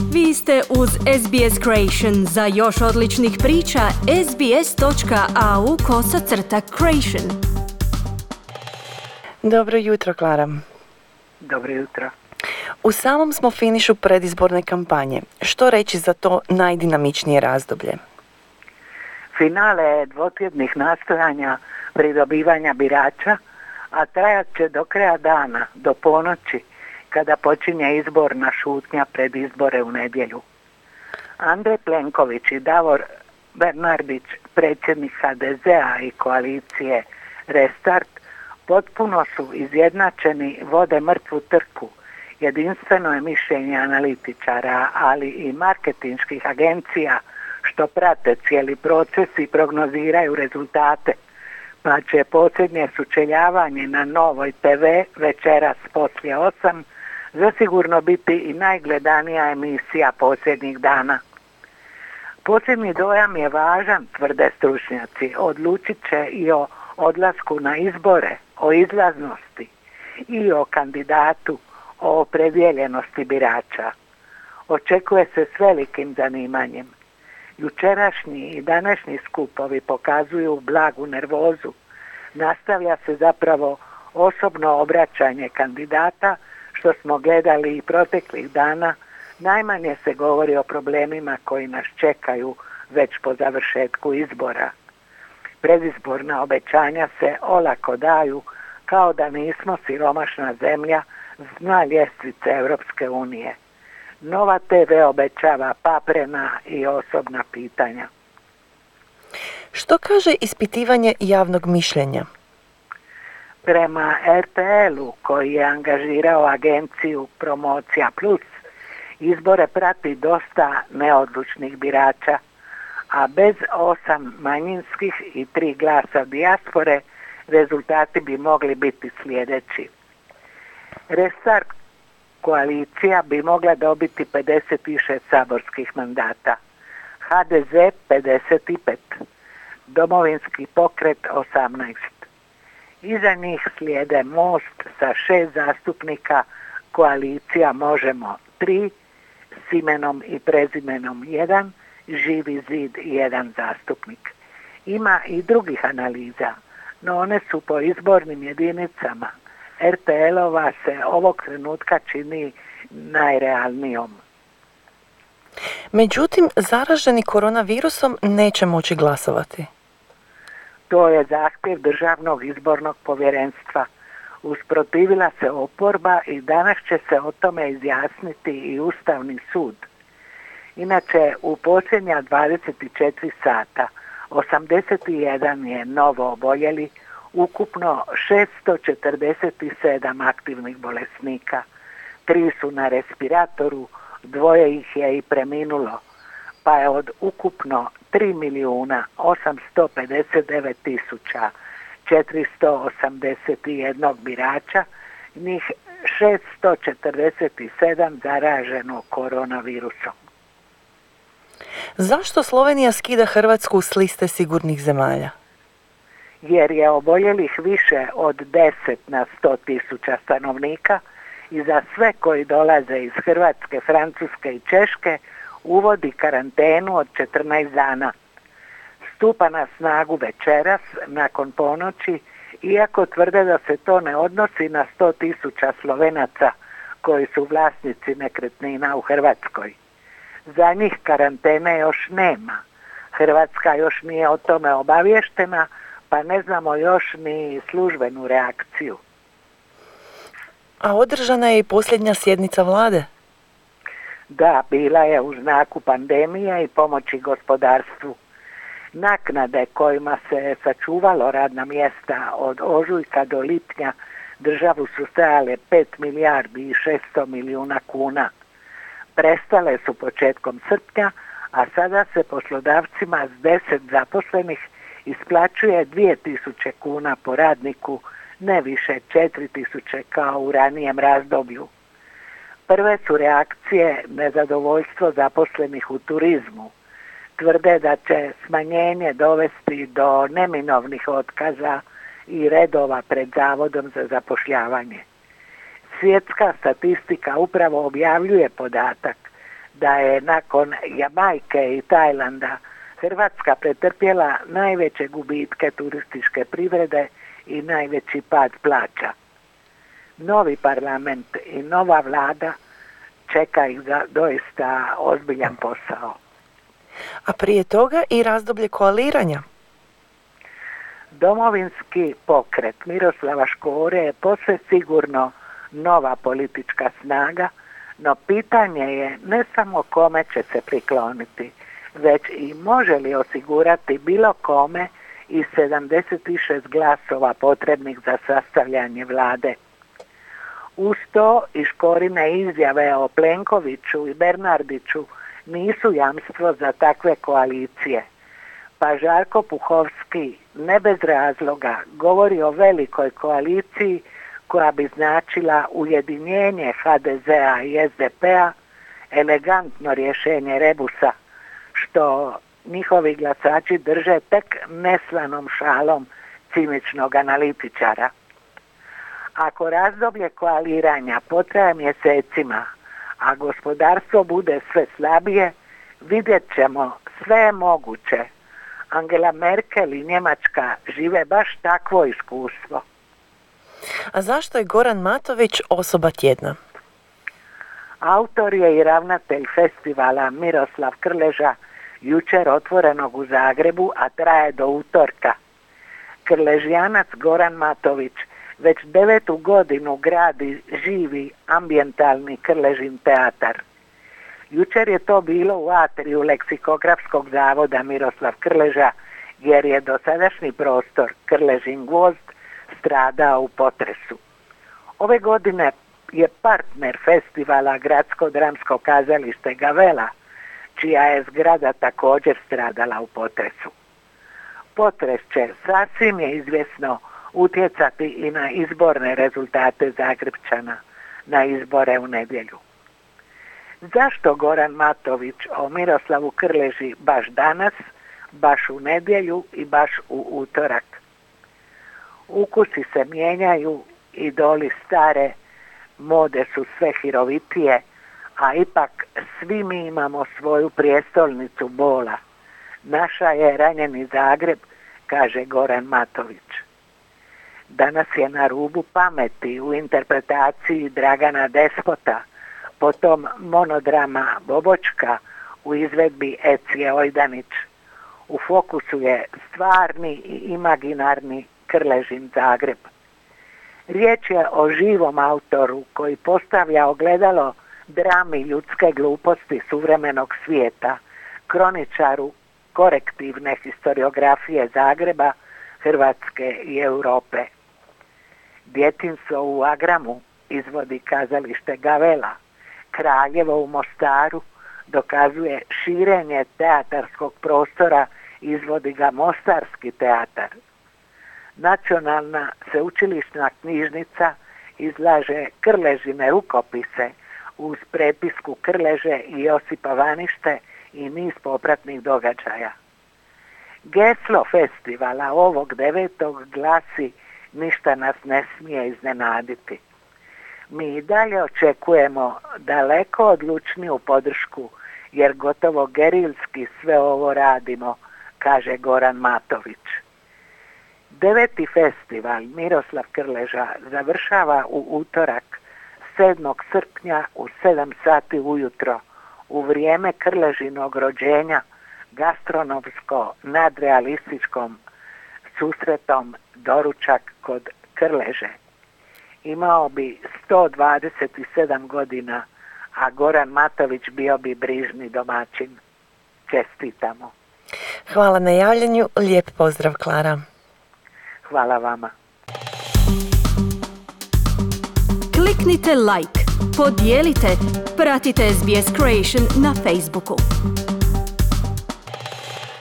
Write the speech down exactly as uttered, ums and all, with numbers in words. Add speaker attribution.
Speaker 1: Vi ste uz S B S Creation. Za još odličnih priča, sbs.au kosacrta creation.
Speaker 2: Dobro jutro, Klara.
Speaker 3: Dobro jutro.
Speaker 2: U samom smo finišu predizborne kampanje. Što reći za to najdinamičnije razdoblje?
Speaker 3: Finale dvotjednih nastojanja pridobivanja birača, a trajat će do kraja dana, do ponoći, kada počinje izborna šutnja pred izbore u nedjelju. Andrej Plenković i Davor Bernardić, predsjednik H D Z-a i koalicije Restart, potpuno su izjednačeni, vode mrtvu trku. Jedinstveno je mišljenje analitičara, ali i marketinških agencija što prate cijeli proces i prognoziraju rezultate. Pa će posljednje sučeljavanje na Novoj T V večeras poslije osam zasigurno biti i najgledanija emisija posljednjih dana. Posljednji dojam je važan, tvrde stručnjaci. Odlučit će i o odlasku na izbore, o izlaznosti i o kandidatu, o opredijeljenosti birača. Očekuje se s velikim zanimanjem. Jučerašnji i današnji skupovi pokazuju blagu nervozu. Nastavlja se zapravo osobno obraćanje kandidata, što smo gledali i proteklih dana. Najmanje se govori o problemima koji nas čekaju već po završetku izbora. Predizborna obećanja se olako daju kao da nismo siromašna zemlja s dna ljestvice Europske unije. Nova T V obećava paprena i osobna pitanja.
Speaker 2: Što kaže ispitivanje javnog mišljenja?
Speaker 3: Prema R T L-u, koji je angažirao agenciju Promocija Plus, izbore prati dosta neodlučnih birača, a bez osam manjinskih i tri glasa dijaspore rezultati bi mogli biti sljedeći. Restart koalicija bi mogla dobiti pedeset šest saborskih mandata, H D Z pedeset pet, Domovinski pokret osamnaest. Iza njih slijede Most sa šest zastupnika, koalicija Možemo tri, s imenom i prezimenom jedan, Živi zid jedan zastupnik. Ima i drugih analiza, no one su po izbornim jedinicama. R T L-ova se ovog trenutka čini najrealnijom.
Speaker 2: Međutim, zaraženi koronavirusom neće moći glasovati.
Speaker 3: To je zahtjev Državnog izbornog povjerenstva. Usprotivila se oporba i danas će se o tome izjasniti i Ustavni sud. Inače, u posljednja dvadeset četiri sata osamdeset jedan je novo oboljeli, ukupno šesto četrdeset sedam aktivnih bolesnika. Tri su na respiratoru, dvoje ih je i preminulo, pa je od ukupno tri milijuna osamsto pedeset devet tisuća četiristo osamdeset jedan birača, njih šesto četrdeset sedam zaraženo koronavirusom.
Speaker 2: Zašto Slovenija skida Hrvatsku s liste sigurnih zemalja?
Speaker 3: Jer je oboljelih više od deset na sto tisuća stanovnika i za sve koji dolaze iz Hrvatske, Francuske i Češke uvodi karantenu od četrnaest dana. Stupa na snagu večeras, nakon ponoći, iako tvrde da se to ne odnosi na sto tisuća Slovenaca koji su vlasnici nekretnina u Hrvatskoj. Za njih karantene još nema. Hrvatska još nije o tome obavještena, pa ne znamo još ni službenu reakciju.
Speaker 2: A održana je i posljednja sjednica vlade?
Speaker 3: Da, bila je u znaku pandemije i pomoći gospodarstvu. Naknade kojima se sačuvalo radna mjesta od ožujka do lipnja državu su stajale pet milijardi i šesto milijuna kuna. Prestale su početkom srpnja, a sada se poslodavcima s deset zaposlenih isplaćuje dvije tisuće kuna po radniku, ne više četiri tisuće kao u ranijem razdoblju. Prve su reakcije nezadovoljstvo zaposlenih u turizmu. Tvrde da će smanjenje dovesti do neminovnih otkaza i redova pred Zavodom za zapošljavanje. Svjetska statistika upravo objavljuje podatak da je nakon Jamajke i Tajlanda Hrvatska pretrpjela najveće gubitke turističke privrede i najveći pad plaća. Novi parlament i nova vlada čeka ih za doista ozbiljan posao.
Speaker 2: A prije toga i razdoblje koaliranja.
Speaker 3: Domovinski pokret Miroslava Škore je posve sigurno nova politička snaga, no pitanje je ne samo kome će se prikloniti, već i može li osigurati bilo kome iz sedamdeset šest glasova potrebnih za sastavljanje vlade. Uz to i Škorine izjave o Plenkoviću i Bernardiću nisu jamstvo za takve koalicije. Pa Žarko Puhovski ne bez razloga govori o velikoj koaliciji koja bi značila ujedinjenje ha de zea i es de pea, elegantno rješenje rebusa, što njihovi glasači drže tek neslanom šalom ciničnog analitičara. Ako razdoblje koaliranja potraje mjesecima, a gospodarstvo bude sve slabije, vidjet ćemo sve je moguće. Angela Merkel i Njemačka žive baš takvo iskustvo.
Speaker 2: A zašto je Goran Matović osoba tjedna?
Speaker 3: Autor je i ravnatelj festivala Miroslav Krleža, jučer otvorenog u Zagrebu, a traje do utorka. Krležijanac Goran Matović već devetu godinu gradi živi ambijentalni Krležin teatar. Jučer je to bilo u atriju Leksikografskog zavoda Miroslav Krleža, jer je dosadašnji prostor Krležin gvozd stradao u potresu. Ove godine je partner festivala Gradsko dramsko kazalište Gavela, čija je zgrada također stradala u potresu. Potres će, sasvim je izvjesno, utjecati i na izborne rezultate Zagrepčana na izbore u nedjelju. Zašto Goran Matović o Miroslavu Krleži baš danas, baš u nedjelju i baš u utorak? Ukusi se mijenjaju, idoli stare, mode su sve hirovitije, a ipak svi mi imamo svoju prijestolnicu bola. Naša je ranjeni Zagreb, kaže Goran Matović. Danas je na rubu pameti u interpretaciji Dragana Despota, potom monodrama Bobočka u izvedbi Ecije Ojdanić. U fokusu je stvarni i imaginarni Krležin Zagreb. Riječ je o živom autoru koji postavlja ogledalo drami ljudske gluposti suvremenog svijeta, kroničaru korektivne historiografije Zagreba, Hrvatske i Europe. Djetinjstvo u Agramu izvodi kazalište Gavela, Kraljevo u Mostaru dokazuje širenje teatarskog prostora, izvodi ga Mostarski teatar. Nacionalna sveučilišna knjižnica izlaže Krležine rukopise uz prepisku Krleže i Josipa Vanište i niz popratnih događaja. Geslo festivala ovog devetog glasi: ništa nas ne smije iznenaditi. Mi i dalje očekujemo daleko odlučniju podršku, jer gotovo gerilski sve ovo radimo, kaže Goran Matović. Deveti festival Miroslav Krleža završava u utorak sedmog srpnja u sedam sati ujutro u vrijeme Krležinog rođenja gastronomsko nadrealističkom susretom Doručak kod Krleže. Imao bi sto dvadeset sedam godina, a Goran Matović bio bi brižni domaćin. Čestitamo.
Speaker 2: Hvala na javljanju, lijep pozdrav, Klara.
Speaker 3: Hvala vama.
Speaker 1: Kliknite like, podijelite, pratite es be es Creation na Facebooku.